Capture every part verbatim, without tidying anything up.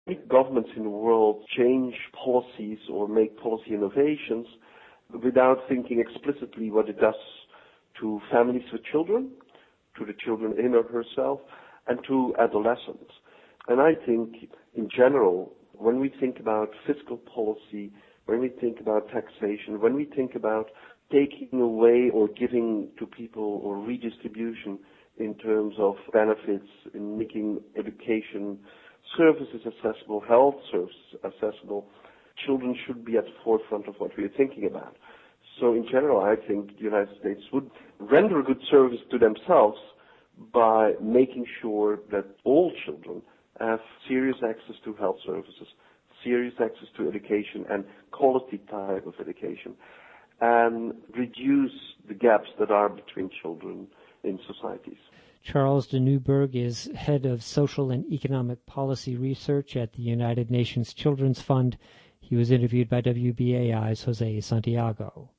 Governments in the world change policies or make policy innovations without thinking explicitly what it does to families with children, to the children in or herself, and to adolescents. And I think, in general, when we think about fiscal policy, when we think about taxation, when we think about taking away or giving to people or redistribution in terms of benefits, in making education services accessible, health services accessible, children should be at the forefront of what we are thinking about. So in general, I think the United States would render a good service to themselves by making sure that all children have serious access to health services, serious access to education and quality type of education, and reduce the gaps that are between children in societies. Charles de Newberg is head of social and economic policy research at the United Nations Children's Fund. He was interviewed by W B A I's Jose Santiago.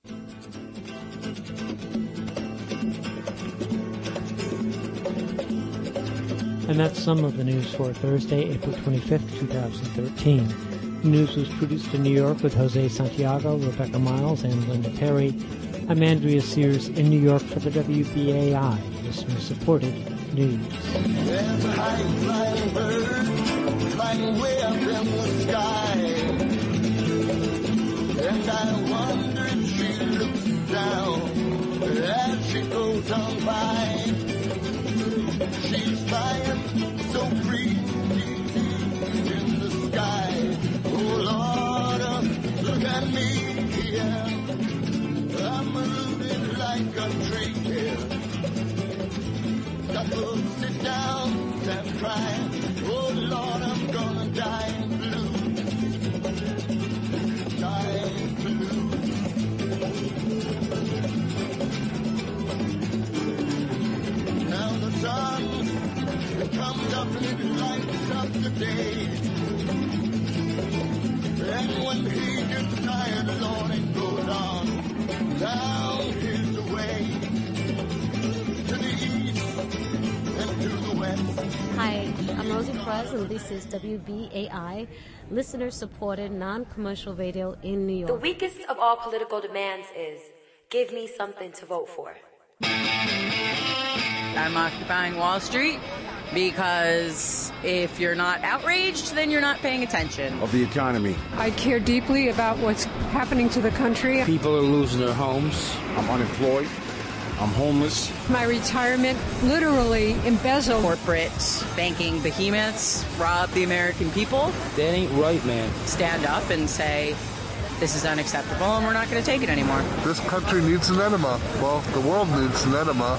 And that's some of the news for Thursday, April twenty-fifth, twenty thirteen. The news was produced in New York with Jose Santiago, Rebecca Miles, and Linda Perry. I'm Andrea Sears in New York for the W B A I listener-supported news. There's a high-flying bird flying way up in the sky, and I wonder if she looks down as she goes on by. She's flying so free in the sky. Oh Lord, uh, look at me here. I'm moving like a tree here. Got to sit down and cry. Oh Lord, I'm gonna die blue. Die blue. Now the sun, it comes up and it lights up the day. And when he gets tired, Lord, it goes on down his way to the east and to the west. Hi, I'm Rosie Perez, and this is W B A I, listener-supported, non-commercial radio in New York. The weakest of all political demands is, give me something to vote for. I'm occupying Wall Street because if you're not outraged, then you're not paying attention. Of the economy. I care deeply about what's happening to the country. People are losing their homes. I'm unemployed. I'm homeless. My retirement literally embezzled. Corporate banking behemoths rob the American people. That ain't right, man. Stand up and say, this is unacceptable and we're not going to take it anymore. This country needs an enema. Well, the world needs an enema.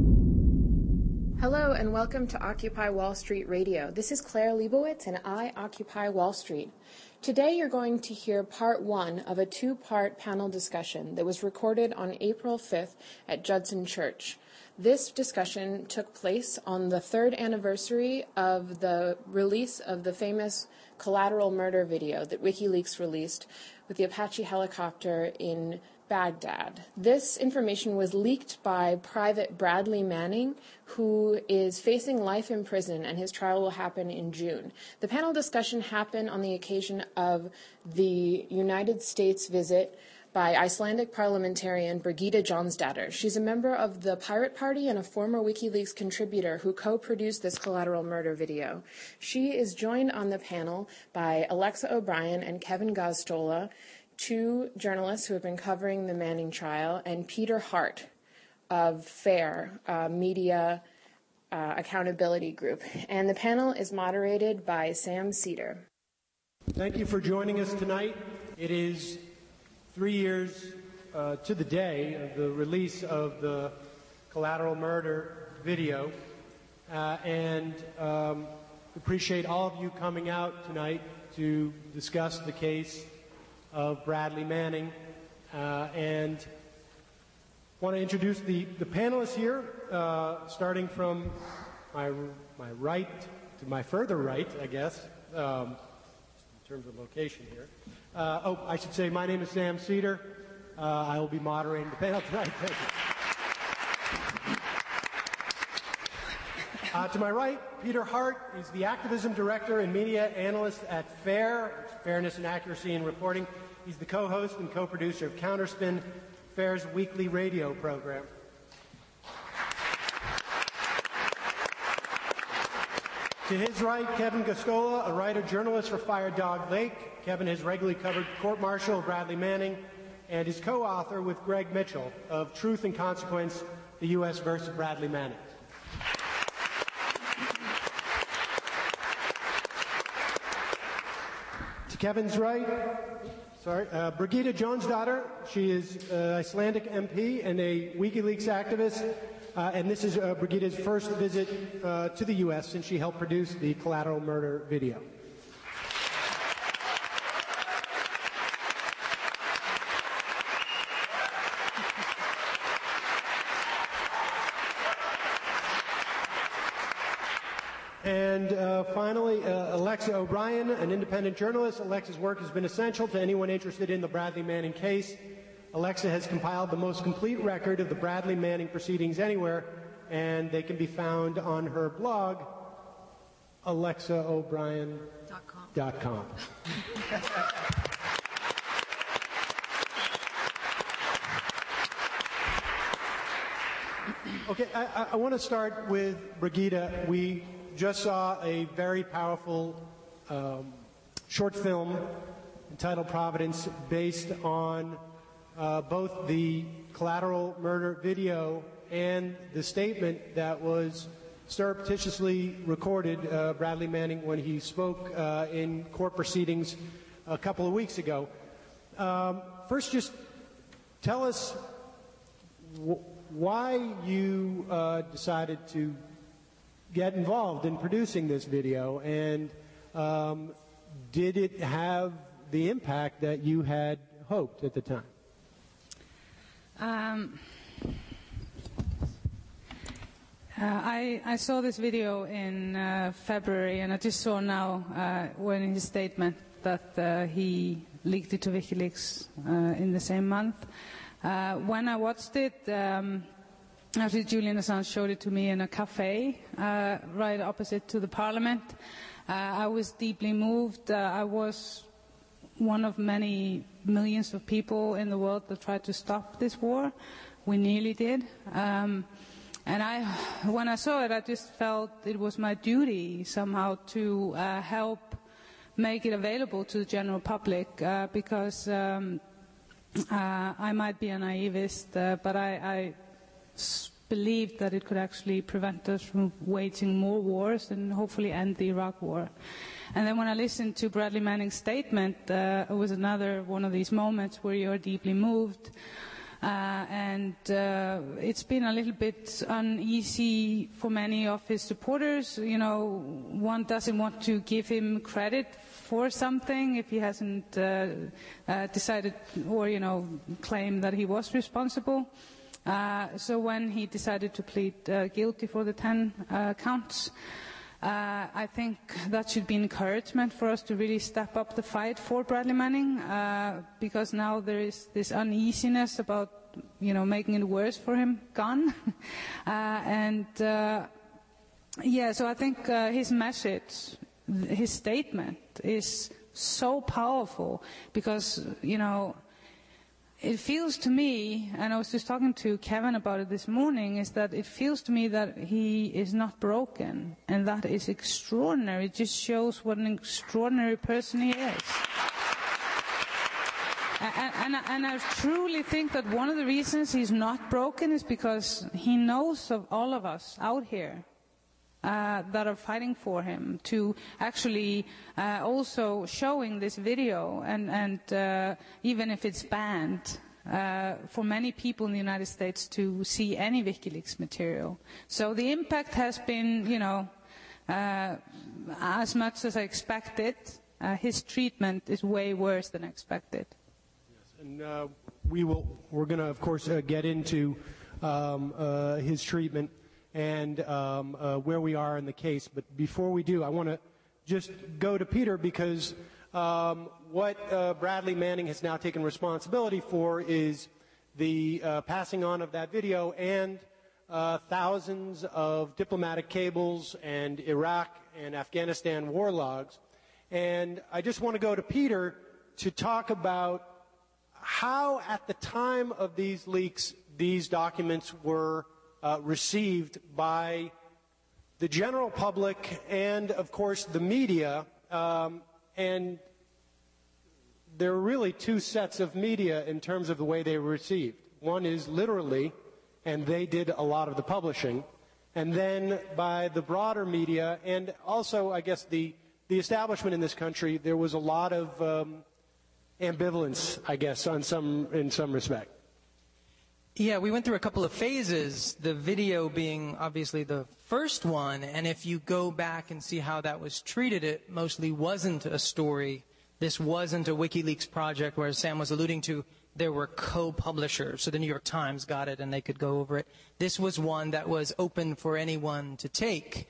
Hello and welcome to Occupy Wall Street Radio. This is Claire Leibowitz and I occupy Wall Street. Today you're going to hear part one of a two-part panel discussion that was recorded on April fifth at Judson Church. This discussion took place on the third anniversary of the release of the famous collateral murder video that WikiLeaks released with the Apache helicopter in Baghdad. This information was leaked by Private Bradley Manning, who is facing life in prison, and his trial will happen in June. The panel discussion happened on the occasion of the United States visit by Icelandic parliamentarian Birgitta Jonsdottir. She's a member of the Pirate Party and a former WikiLeaks contributor who co-produced this collateral murder video. She is joined on the panel by Alexa O'Brien and Kevin Gozstola, two journalists who have been covering the Manning trial, and Peter Hart of FAIR, uh, Media uh, Accountability Group. And the panel is moderated by Sam Cedar. Thank you for joining us tonight. It is three years uh, to the day of the release of the collateral murder video. Uh, and um, appreciate all of you coming out tonight to discuss the case of Bradley Manning, uh, and want to introduce the, the panelists here, uh, starting from my my right to my further right, I guess, um, in terms of location here. Uh, oh, I should say my name is Sam Cedar. Uh, I will be moderating the panel tonight. Thank you. Uh, to my right, Peter Hart. He's the Activism Director and Media Analyst at FAIR, Fairness and Accuracy in Reporting. He's the co-host and co-producer of Counterspin, FAIR's weekly radio program. To his right, Kevin Gosztola, a writer-journalist for Fire Dog Lake. Kevin has regularly covered court-martial of Bradley Manning and is co-author with Greg Mitchell of Truth and Consequence, the U S versus Bradley Manning. To Kevin's right, sorry, uh, Brigitte Jonsdottir. She is an Icelandic M P and a WikiLeaks activist. Uh, and this is uh, Brigitte's first visit uh, to the U S since she helped produce the Collateral Murder video. And uh, finally, uh, Alexa O'Brien, an independent journalist. Alexa's work has been essential to anyone interested in the Bradley Manning case. Alexa has compiled the most complete record of the Bradley Manning proceedings anywhere, and they can be found on her blog, alexa o'brien dot com. Okay, I, I want to start with Brigitte. We just saw a very powerful um, short film entitled Providence, based on uh, both the Collateral Murder video and the statement that was surreptitiously recorded, uh, Bradley Manning, when he spoke uh, in court proceedings a couple of weeks ago. Um, first, just tell us w- why you uh, decided to get involved in producing this video, and um, did it have the impact that you had hoped at the time? Um, uh, I, I saw this video in uh, February, and I just saw now uh, when in his statement that uh, he leaked it to WikiLeaks uh, in the same month. Uh, when I watched it, um, actually Julian Assange showed it to me in a cafe uh, right opposite to the Parliament. Uh, I was deeply moved. Uh, I was one of many millions of people in the world that tried to stop this war. We nearly did. Um, and I, when I saw it, I just felt it was my duty somehow to uh, help make it available to the general public, uh, because um, uh, I might be a naivist, uh, but I, I believed that it could actually prevent us from waging more wars and hopefully end the Iraq war. And then when I listened to Bradley Manning's statement, uh, it was another one of these moments where you're deeply moved. Uh, and uh, it's been a little bit uneasy for many of his supporters. You know, one doesn't want to give him credit for something if he hasn't uh, uh, decided or, you know, claim that he was responsible. Uh, so when he decided to plead uh, guilty for the ten uh, counts, uh, I think that should be encouragement for us to really step up the fight for Bradley Manning, uh, because now there is this uneasiness about, you know, making it worse for him gone. uh, and uh, yeah, so I think uh, his message, his statement is so powerful because, you know, it feels to me, and I was just talking to Kevin about it this morning, is that it feels to me that he is not broken, and that is extraordinary. It just shows what an extraordinary person he is. And, and, and I truly think that one of the reasons he's not broken is because he knows of all of us out here Uh, that are fighting for him, to actually uh, also showing this video, and, and uh, even if it's banned, uh, for many people in the United States to see any WikiLeaks material. So the impact has been, you know, uh, as much as I expected. Uh, his treatment is way worse than expected. Yes, and uh, we will. We're going to, of course, uh, get into um, uh, his treatment and um, uh, where we are in the case. But before we do, I want to just go to Peter, because um, what uh, Bradley Manning has now taken responsibility for is the uh, passing on of that video and uh, thousands of diplomatic cables and Iraq and Afghanistan war logs. And I just want to go to Peter to talk about how, at the time of these leaks, these documents were uh, received by the general public and, of course, the media. Um, and there are really two sets of media in terms of the way they were received. One is literally, and they did a lot of the publishing, and then by the broader media, and also, I guess, the, the establishment in this country, there was a lot of um, ambivalence, I guess, on some, in some respect. Yeah, we went through a couple of phases, the video being obviously the first one, and if you go back and see how that was treated, it mostly wasn't a story. This wasn't a WikiLeaks project where, as Sam was alluding to, there were co-publishers. So the New York Times got it and they could go over it. This was one that was open for anyone to take,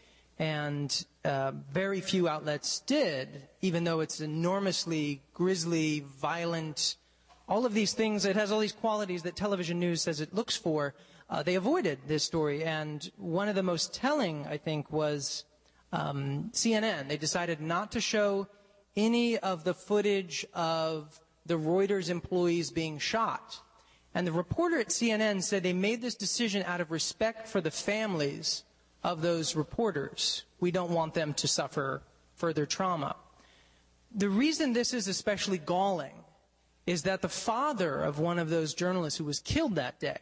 and uh, very few outlets did, even though it's enormously grisly, violent, all of these things. It has all these qualities that television news says it looks for. Uh, they avoided this story, and one of the most telling, I think, was um, C N N. They decided not to show any of the footage of the Reuters employees being shot. And the reporter at C N N said they made this decision out of respect for the families of those reporters. We don't want them to suffer further trauma. The reason this is especially galling is that the father of one of those journalists who was killed that day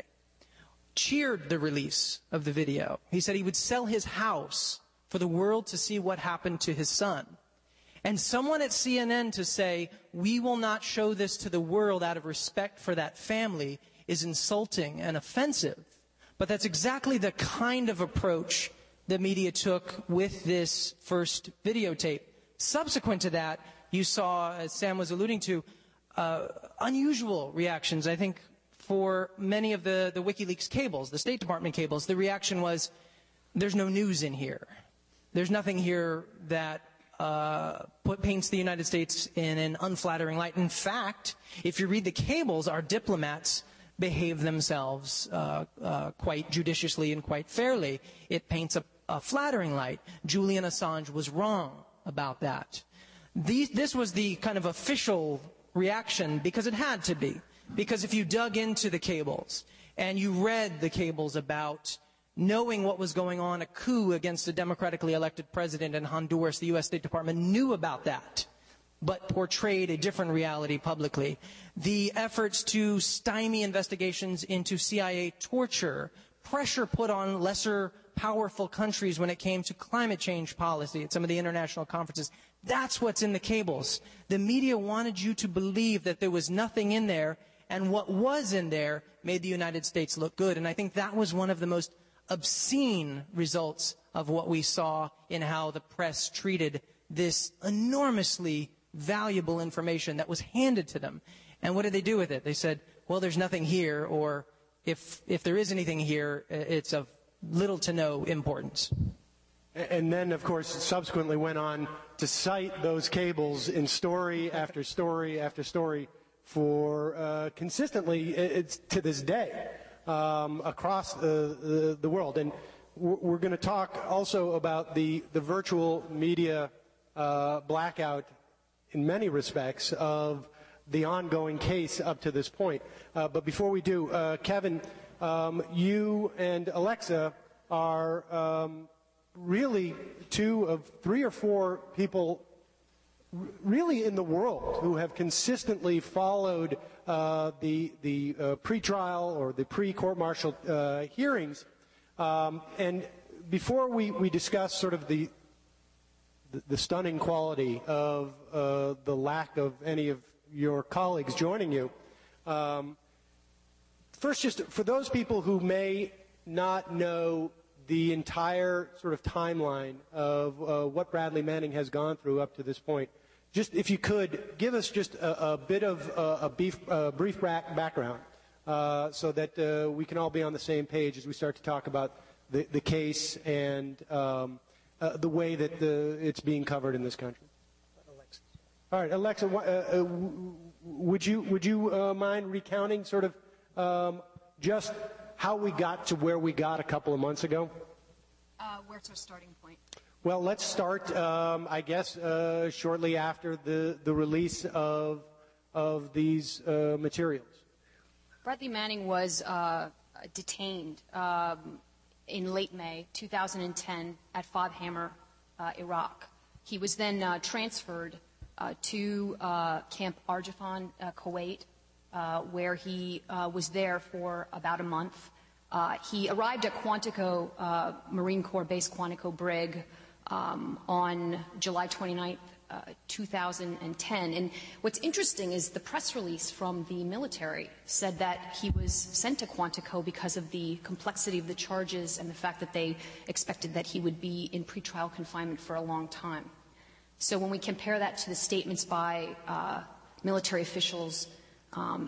cheered the release of the video. He said he would sell his house for the world to see what happened to his son. And someone at C N N to say, we will not show this to the world out of respect for that family, is insulting and offensive. But that's exactly the kind of approach the media took with this first videotape. Subsequent to that, you saw, as Sam was alluding to, uh, unusual reactions. I think for many of the, the WikiLeaks cables, the State Department cables, the reaction was, there's no news in here. There's nothing here that Uh, put, paints the United States in an unflattering light. In fact, if you read the cables, our diplomats behave themselves uh, uh, quite judiciously and quite fairly. It paints a, a flattering light. Julian Assange was wrong about that. These, this was the kind of official reaction because it had to be. Because if you dug into the cables and you read the cables about knowing what was going on, a coup against a democratically elected president in Honduras, the U S State Department knew about that, but portrayed a different reality publicly. The efforts to stymie investigations into C I A torture, pressure put on lesser powerful countries when it came to climate change policy at some of the international conferences. That's what's in the cables. The media wanted you to believe that there was nothing in there, and what was in there made the United States look good. And I think that was one of the most obscene results of what we saw in how the press treated this enormously valuable information that was handed to them. And what did they do with it? They said, well, there's nothing here, or if, if there is anything here, it's of little to no importance. And then, of course, subsequently went on to cite those cables in story after story after story for uh, consistently it's, to this day. Um, across the, the, the world. And we're going to talk also about the, the virtual media uh, blackout in many respects of the ongoing case up to this point. Uh, but before we do, uh, Kevin, um, you and Alexa are um, really two of three or four people really in the world who have consistently followed uh, the the uh, pre-trial or the pre-court-martial uh, hearings. Um, and before we, we discuss sort of the the, the stunning quality of uh, the lack of any of your colleagues joining you, um, first, just for those people who may not know the entire sort of timeline of uh, what Bradley Manning has gone through up to this point, just if you could give us just a, a bit of uh, a beef, uh, brief background uh, so that uh, we can all be on the same page as we start to talk about the, the case and um, uh, the way that the, it's being covered in this country. Alexa. All right, Alexa, uh, uh, would you would you uh, mind recounting sort of um, just how we got to where we got a couple of months ago? Uh, where's our starting point? Well, let's start, um, I guess, uh, shortly after the, the release of, of these uh, materials. Bradley Manning was uh, detained um, in late May two thousand ten at Fob Hammer, uh, Iraq. He was then uh, transferred uh, to uh, Camp Arjafan, uh, Kuwait, uh, where he uh, was there for about a month. Uh, he arrived at Quantico, uh, Marine Corps Base Quantico Brig, um, on July twenty-ninth, uh, two thousand ten. And what's interesting is the press release from the military said that he was sent to Quantico because of the complexity of the charges and the fact that they expected that he would be in pretrial confinement for a long time. So when we compare that to the statements by uh, military officials, um,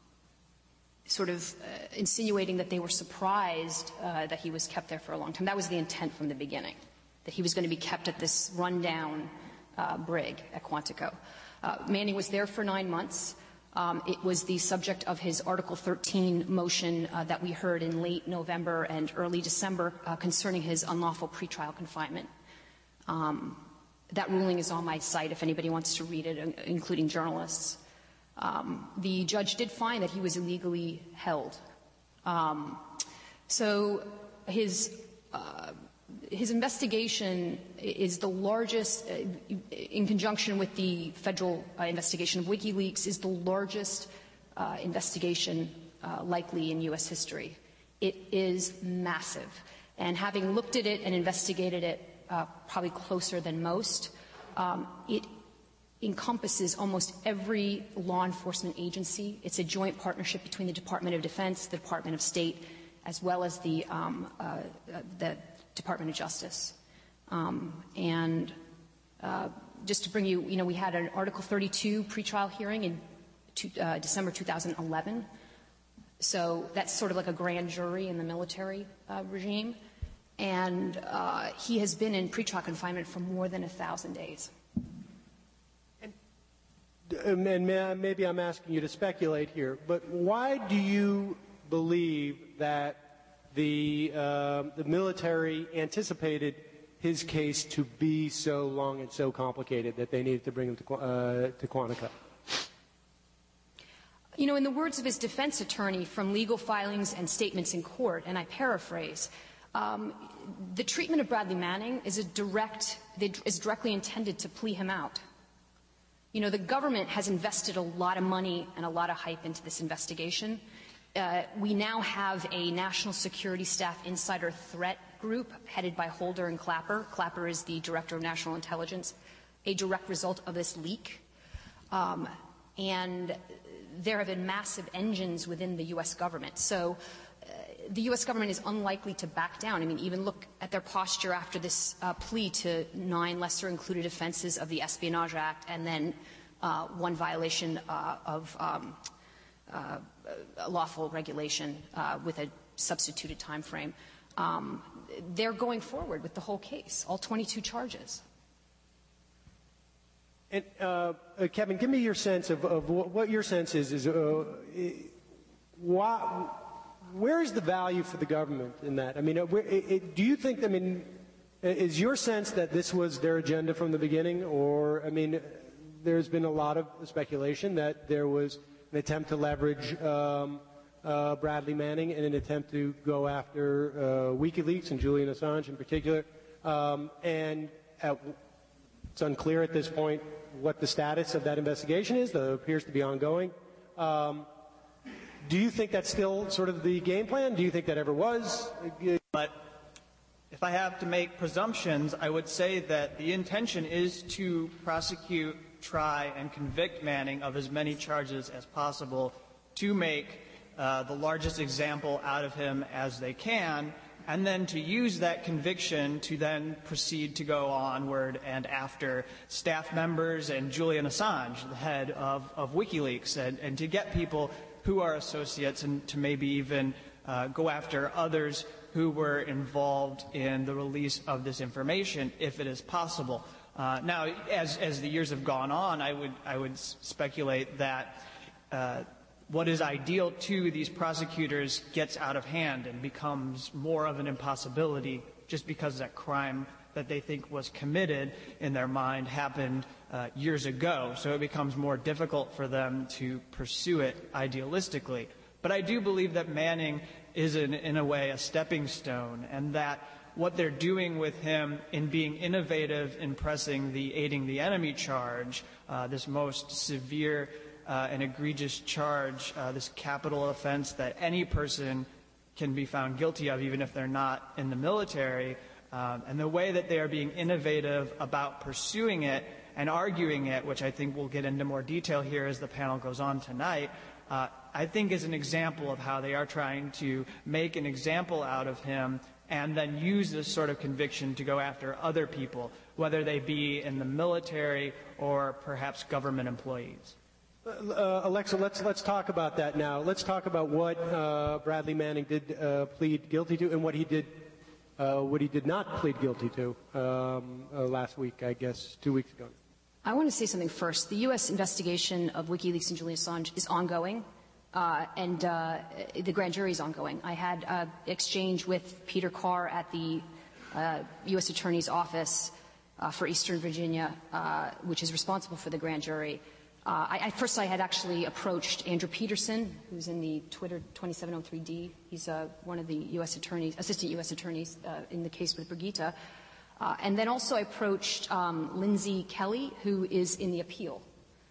sort of uh, insinuating that they were surprised uh, that he was kept there for a long time. That was the intent from the beginning, that he was going to be kept at this rundown uh, brig at Quantico. Uh, Manning was there for nine months. Um, it was the subject of his Article thirteen motion uh, that we heard in late November and early December uh, concerning his unlawful pretrial confinement. Um, that ruling is on my site if anybody wants to read it, including journalists. Um, the judge did find that he was illegally held. Um, so his uh, his investigation is the largest, uh, in conjunction with the federal uh, investigation of WikiLeaks, is the largest uh, investigation uh, likely in U S history. It is massive. And having looked at it and investigated it uh, probably closer than most, um, it encompasses almost every law enforcement agency. It's a joint partnership between the Department of Defense, the Department of State, as well as the, um, uh, the Department of Justice. Um, and uh, just to bring you, you know, we had an Article thirty-two pretrial hearing in two, uh, December two thousand eleven. So that's sort of like a grand jury in the military uh, regime. And uh, he has been in pretrial confinement for more than a thousand days. And maybe I'm asking you to speculate here, but why do you believe that the, uh, the military anticipated his case to be so long and so complicated that they needed to bring him to, uh, to Quantico? You know, in the words of his defense attorney from legal filings and statements in court, and I paraphrase, um, the treatment of Bradley Manning is a direct, is directly intended to plea him out. You know, the government has invested a lot of money and a lot of hype into this investigation. Uh, we now have a national security staff insider threat group headed by Holder and Clapper. Clapper is the director of national intelligence, a direct result of this leak. Um, and there have been massive engines within the U S government. So uh, the U S government is unlikely to back down. I mean, even look at their posture after this uh, plea to nine lesser included offenses of the Espionage Act and then uh, one violation uh, of um, uh, lawful regulation uh, with a substituted time frame. Um, they're going forward with the whole case, all twenty-two charges. And, uh, Kevin, give me your sense of, of what your sense is. Is uh, why, where is the value for the government in that? I mean, uh, where, it, do you think? I mean, is your sense that this was their agenda from the beginning, or I mean, there's been a lot of speculation that there was an attempt to leverage um, uh, Bradley Manning in an attempt to go after uh, WikiLeaks and Julian Assange in particular, um, and at, it's unclear at this point what the status of that investigation is, though it appears to be ongoing. Um, do you think that's still sort of the game plan? Do you think that ever was? But if I have to make presumptions, I would say that the intention is to prosecute, try, and convict Manning of as many charges as possible to make uh, the largest example out of him as they can, and then to use that conviction to then proceed to go onward and after staff members and Julian Assange, the head of, of WikiLeaks, and, and to get people who are associates and to maybe even uh, go after others who were involved in the release of this information, if it is possible. Uh, now, as, as the years have gone on, I would, I would speculate that uh, what is ideal to these prosecutors gets out of hand and becomes more of an impossibility just because that crime that they think was committed in their mind happened uh, years ago. So it becomes more difficult for them to pursue it idealistically. But I do believe that Manning is, in, in a way, a stepping stone, and that what they're doing with him in being innovative in pressing the aiding the enemy charge, uh, this most severe uh, and egregious charge, uh, this capital offense that any person can be found guilty of, even if they're not in the military, um, and the way that they are being innovative about pursuing it and arguing it, which I think we'll get into more detail here as the panel goes on tonight, uh, I think is an example of how they are trying to make an example out of him and then use this sort of conviction to go after other people, whether they be in the military or perhaps government employees. Uh, Alexa, let's let's talk about that now. Let's talk about what uh, Bradley Manning did uh, plead guilty to and what he did uh, what he did not plead guilty to um, uh, last week, I guess, two weeks ago. I want to say something first. The U S investigation of WikiLeaks and Julian Assange is ongoing. Uh, and uh, the grand jury is ongoing. I had an exchange with Peter Carr at the uh, U S Attorney's Office uh, for Eastern Virginia, uh, which is responsible for the grand jury. Uh, I, I, first, I had actually approached Andrew Peterson, who's in the Twitter twenty-seven oh three D. He's uh, one of the U S attorneys, assistant U S attorneys uh, in the case with Brigitte. Uh, and then also I approached um, Lindsay Kelly, who is in the appeal.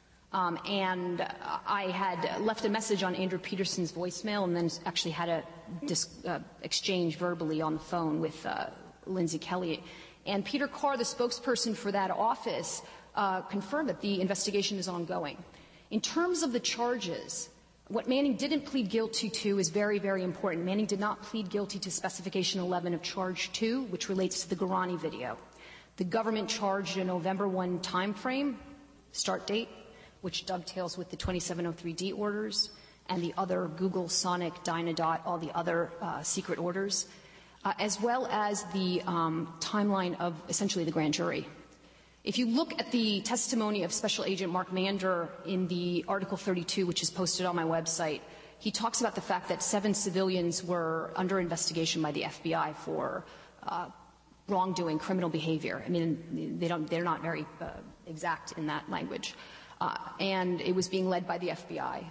Um, and I had left a message on Andrew Peterson's voicemail and then actually had a dis- uh, exchange verbally on the phone with uh, Lindsay Kelly. And Peter Carr, the spokesperson for that office, uh, confirmed that the investigation is ongoing. In terms of the charges, what Manning didn't plead guilty to is very, very important. Manning did not plead guilty to specification eleven of charge two, which relates to the Guarani video. The government charged a November first time frame, start date, which dovetails with the twenty-seven oh three D orders and the other Google, Sonic, Dynadot, all the other uh, secret orders, uh, as well as the um, timeline of essentially the grand jury. If you look at the testimony of Special Agent Mark Mander in the Article thirty-two, which is posted on my website, he talks about the fact that seven civilians were under investigation by the F B I for uh, wrongdoing, criminal behavior. I mean, they don't, they're not very uh, exact in that language. Uh, and it was being led by the F B I.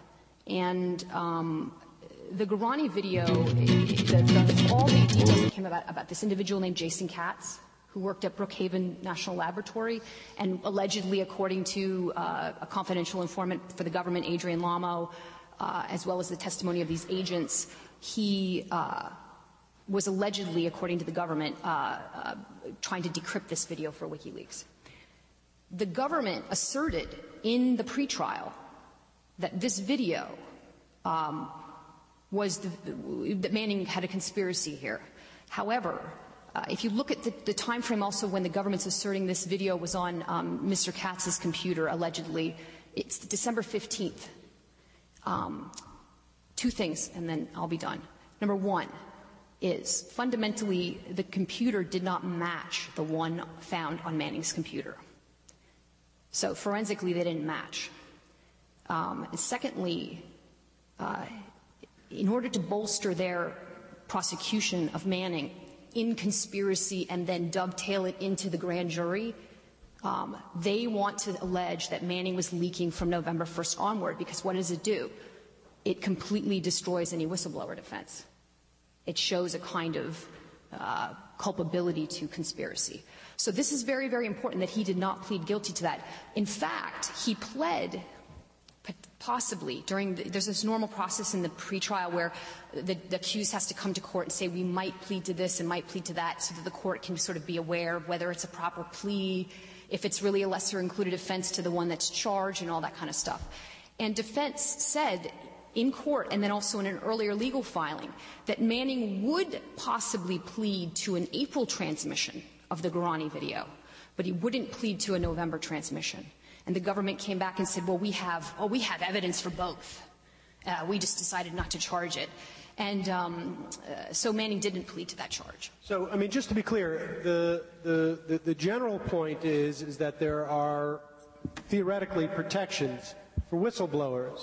And um, the Guarani video, the, the, all the details that came about, about this individual named Jason Katz, who worked at Brookhaven National Laboratory, and allegedly, according to uh, a confidential informant for the government, Adrian Lamo, uh, as well as the testimony of these agents, he uh, was allegedly, according to the government, uh, uh, trying to decrypt this video for WikiLeaks. The government asserted in the pretrial that this video um, was the, that Manning had a conspiracy here. However, uh, if you look at the, the time frame also when the government's asserting this video was on um, Mister Katz's computer, allegedly, it's December fifteenth. Um, two things, and then I'll be done. Number one is fundamentally the computer did not match the one found on Manning's computer. So forensically, they didn't match. Um, and secondly, uh, in order to bolster their prosecution of Manning in conspiracy and then dovetail it into the grand jury, um, they want to allege that Manning was leaking from November first onward, because what does it do? It completely destroys any whistleblower defense. It shows a kind of uh, culpability to conspiracy. So this is very, very important that he did not plead guilty to that. In fact, he pled possibly during the, there's this normal process in the pretrial where the, the accused has to come to court and say we might plead to this and might plead to that, so that the court can sort of be aware of whether it's a proper plea, if it's really a lesser included offense to the one that's charged, and all that kind of stuff. And defense said in court, and then also in an earlier legal filing, that Manning would possibly plead to an April transmission of the Guarani video, but he wouldn't plead to a November transmission. And the government came back and said, well, we have, oh, we have evidence for both. Uh, we just decided not to charge it. And um, uh, so Manning didn't plead to that charge. So, I mean, just to be clear, the, the, the, the general point is, is that there are theoretically protections for whistleblowers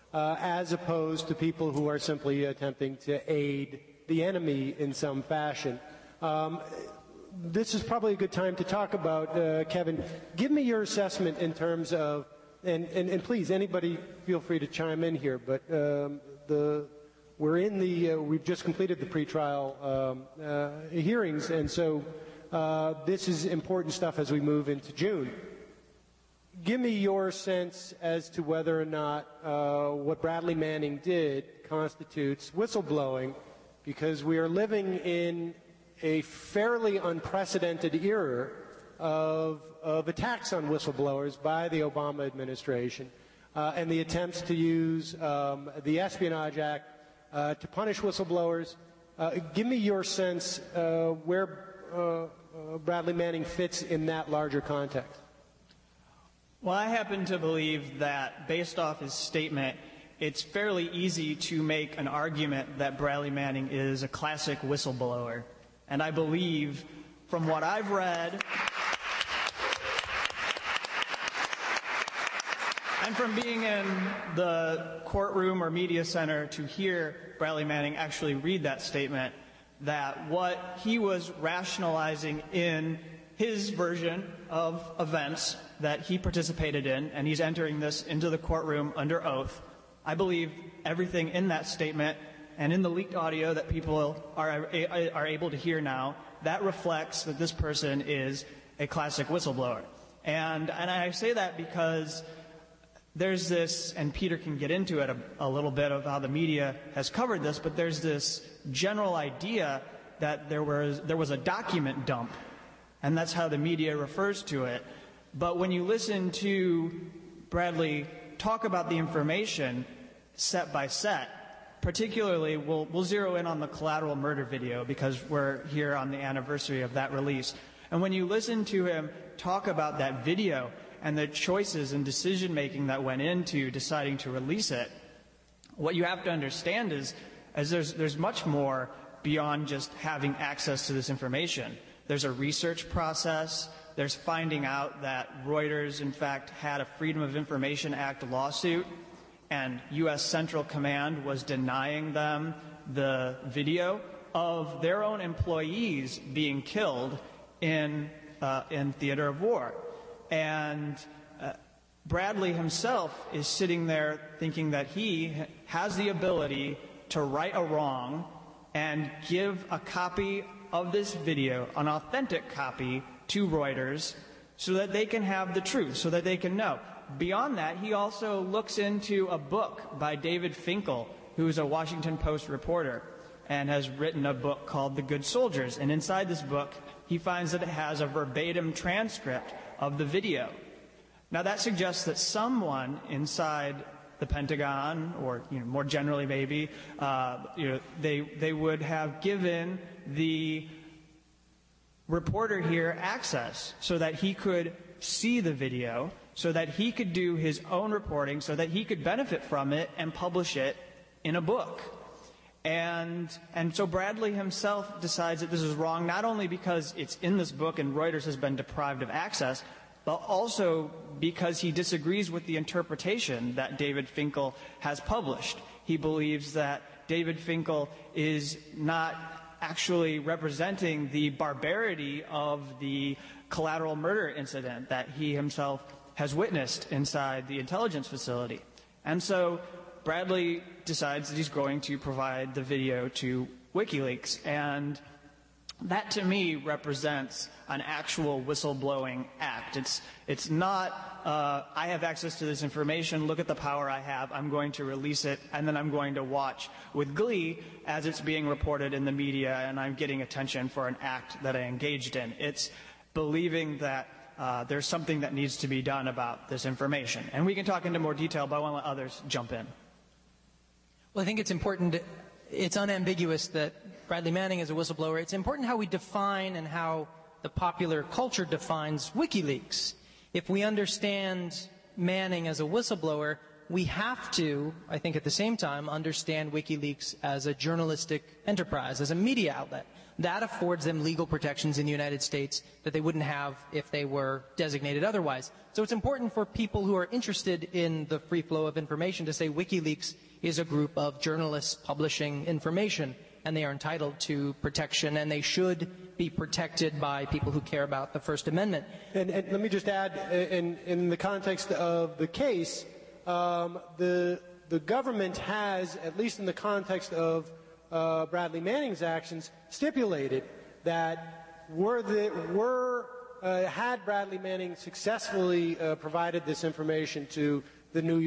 uh, as opposed to people who are simply attempting to aid the enemy in some fashion. Um, this is probably a good time to talk about, uh, Kevin, give me your assessment in terms of, and, and, and please, anybody feel free to chime in here, but um, the we're in the, uh, we've just completed the pretrial um, uh, hearings, and so uh, this is important stuff as we move into June. Give me your sense as to whether or not uh, what Bradley Manning did constitutes whistleblowing, because we are living in a fairly unprecedented era of, of attacks on whistleblowers by the Obama administration uh, and the attempts to use um, the Espionage Act uh, to punish whistleblowers. Uh, give me your sense uh, where uh, uh, Bradley Manning fits in that larger context. Well, I happen to believe that, based off his statement, it's fairly easy to make an argument that Bradley Manning is a classic whistleblower. And I believe, from what I've read, and from being in the courtroom or media center to hear Bradley Manning actually read that statement, that what he was rationalizing in his version of events that he participated in, and he's entering this into the courtroom under oath, I believe everything in that statement and in the leaked audio that people are, are able to hear now, that reflects that this person is a classic whistleblower. And, and I say that because there's this, and Peter can get into it a, a little bit of how the media has covered this, but there's this general idea that there was, there was a document dump, and that's how the media refers to it. But when you listen to Bradley talk about the information set by set, particularly, we'll, we'll zero in on the Collateral Murder video because we're here on the anniversary of that release. And when you listen to him talk about that video and the choices and decision-making that went into deciding to release it, what you have to understand is, is there's, there's much more beyond just having access to this information. There's a research process. There's finding out that Reuters, in fact, had a Freedom of Information Act lawsuit, and U S Central Command was denying them the video of their own employees being killed in, uh, in theater of war. And uh, Bradley himself is sitting there thinking that he has the ability to right a wrong and give a copy of this video, an authentic copy, to Reuters so that they can have the truth, so that they can know. Beyond that, he also looks into a book by David Finkel, who is a Washington Post reporter and has written a book called The Good Soldiers. And inside this book, he finds that it has a verbatim transcript of the video. Now, that suggests that someone inside the Pentagon, or you know, more generally maybe, uh, you know, they they would have given the reporter here access so that he could see the video, so that he could do his own reporting, so that he could benefit from it and publish it in a book. And and so Bradley himself decides that this is wrong, not only because it's in this book and Reuters has been deprived of access, but also because he disagrees with the interpretation that David Finkel has published. He believes that David Finkel is not actually representing the barbarity of the collateral murder incident that he himself has witnessed inside the intelligence facility. And so Bradley decides that he's going to provide the video to WikiLeaks. And that, to me, represents an actual whistleblowing act. It's, it's not, uh, I have access to this information, look at the power I have, I'm going to release it, and then I'm going to watch with glee as it's being reported in the media and I'm getting attention for an act that I engaged in. It's believing that uh, there's something that needs to be done about this information. And we can talk into more detail, but I want to let others jump in. Well, I think it's important, it's unambiguous that Bradley Manning is a whistleblower. It's important how we define and how the popular culture defines WikiLeaks. If we understand Manning as a whistleblower, we have to, I think at the same time, understand WikiLeaks as a journalistic enterprise, as a media outlet. That affords them legal protections in the United States that they wouldn't have if they were designated otherwise. So it's important for people who are interested in the free flow of information to say WikiLeaks is a group of journalists publishing information, and they are entitled to protection, and they should be protected by people who care about the First Amendment. And, and let me just add, in, in the context of the case, um, the, the government has, at least in the context of uh, Bradley Manning's actions, stipulated that were the, were, uh, had Bradley Manning successfully uh, provided this information to the New York